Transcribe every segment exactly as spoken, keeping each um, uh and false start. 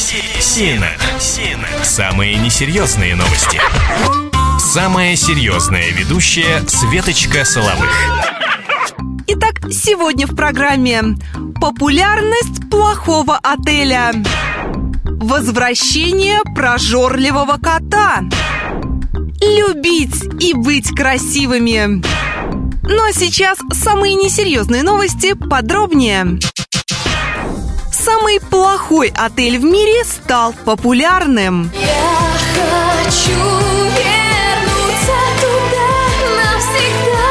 Сина. Самые несерьезные новости. Самая серьезная ведущая Светочка Соловых. Итак, сегодня в программе популярность плохого отеля, возвращение прожорливого кота, любить и быть красивыми. Ну а сейчас самые несерьезные новости подробнее. Самый плохой отель в мире стал популярным. Я хочу вернуться туда навсегда,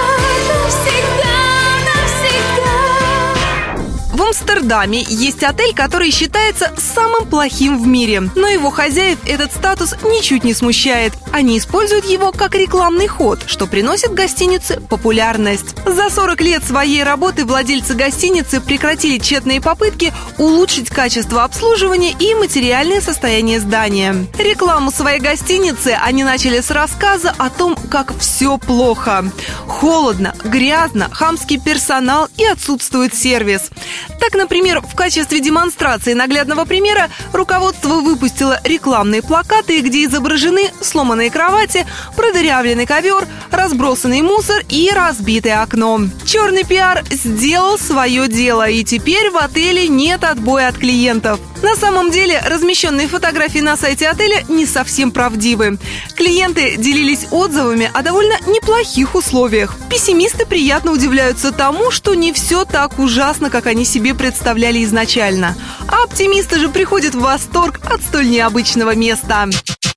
навсегда, навсегда. В Амстердаме есть отель, который считается самым плохим в мире. Но его хозяев этот статус ничуть не смущает. Они используют его как рекламный ход, что приносит гостинице популярность. За сорок лет своей работы владельцы гостиницы прекратили тщетные попытки улучшить качество обслуживания и материальное состояние здания. Рекламу своей гостиницы они начали с рассказа о том, как все плохо. Холодно, грязно, хамский персонал и отсутствует сервис. Так, например, в качестве демонстрации наглядного примера руководство выпустило рекламные плакаты, где изображены сломанные кровати, продырявленный ковер, разбросанный мусор и разбитое окно. Черный пиар сделал свое дело, и теперь в отеле нет отбоя от клиентов. На самом деле, размещенные фотографии на сайте отеля не совсем правдивы. Клиенты делились отзывами о довольно неплохих условиях. Пессимисты приятно удивляются тому, что не все так ужасно, как они себе представляли изначально. А оптимисты же приходят в восторг от столь необычного места.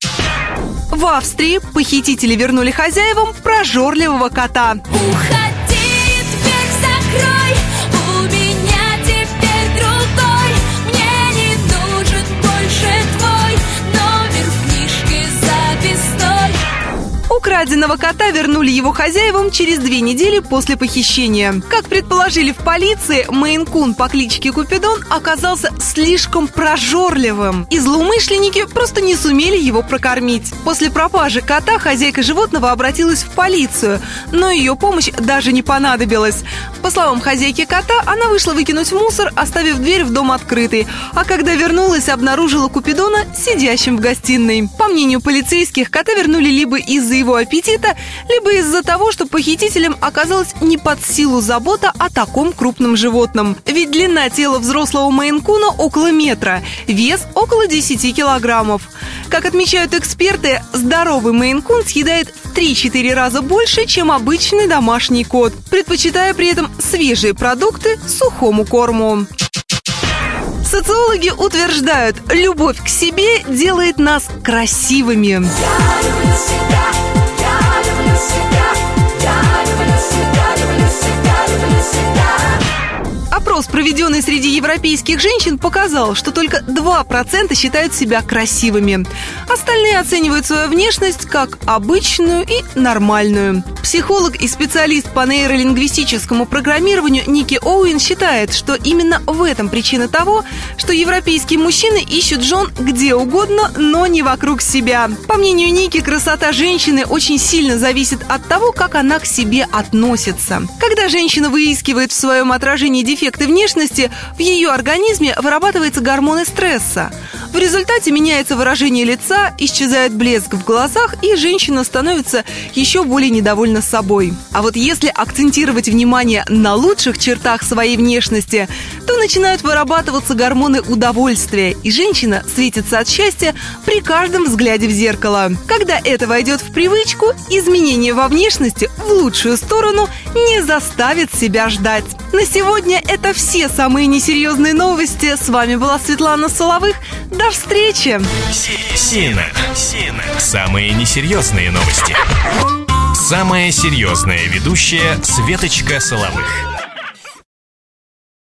В Австрии похитители вернули хозяевам прожорливого кота. Уходи, дверь закрой, у меня теперь другой. Мне не нужен больше твой номер в книжке записной. Украденного кота вернули его хозяевам через две недели после похищения. Как предположили в полиции, мейн-кун по кличке Купидон оказался слишком прожорливым, и злоумышленники просто не сумели его прокормить. После пропажи кота хозяйка животного обратилась в полицию, но ее помощь даже не понадобилась. По словам хозяйки кота, она вышла выкинуть мусор, оставив дверь в дом открытой, а когда вернулась, обнаружила Купидона сидящим в гостиной. По мнению полицейских, кота вернули либо из-за его аппетита, либо из-за того, что похитителям оказалась не под силу забота о таком крупном животном. Ведь длина тела взрослого мейн-куна около метра, вес около десяти килограммов. Как отмечают эксперты, здоровый мейн-кун съедает в три-четыре раза больше, чем обычный домашний кот, предпочитая при этом свежие продукты сухому корму. Социологи утверждают, любовь к себе делает нас красивыми. Я люблю себя, я люблю себя, я люблю себя, люблю себя, люблю себя. Опрос, проведенный среди европейских женщин, показал, что только два процента считают себя красивыми. Остальные оценивают свою внешность как обычную и нормальную. Психолог и специалист по нейролингвистическому программированию Ники Оуэн считает, что именно в этом причина того, что европейские мужчины ищут жен где угодно, но не вокруг себя. По мнению Ники, красота женщины очень сильно зависит от того, как она к себе относится. Когда женщина выискивает в своем отражении дефекты внешности, в ее организме вырабатываются гормоны стресса. В результате меняется выражение лица, исчезает блеск в глазах, и женщина становится еще более недовольна собой. А вот если акцентировать внимание на лучших чертах своей внешности, то начинают вырабатываться гормоны удовольствия, и женщина светится от счастья при каждом взгляде в зеркало. Когда это войдет в привычку, изменения во внешности в лучшую сторону не заставит себя ждать. На сегодня это все самые несерьезные новости. С вами была Светлана Соловых. До встречи! Сина. Самые несерьезные новости. Самая серьезная ведущая Светочка Соловых.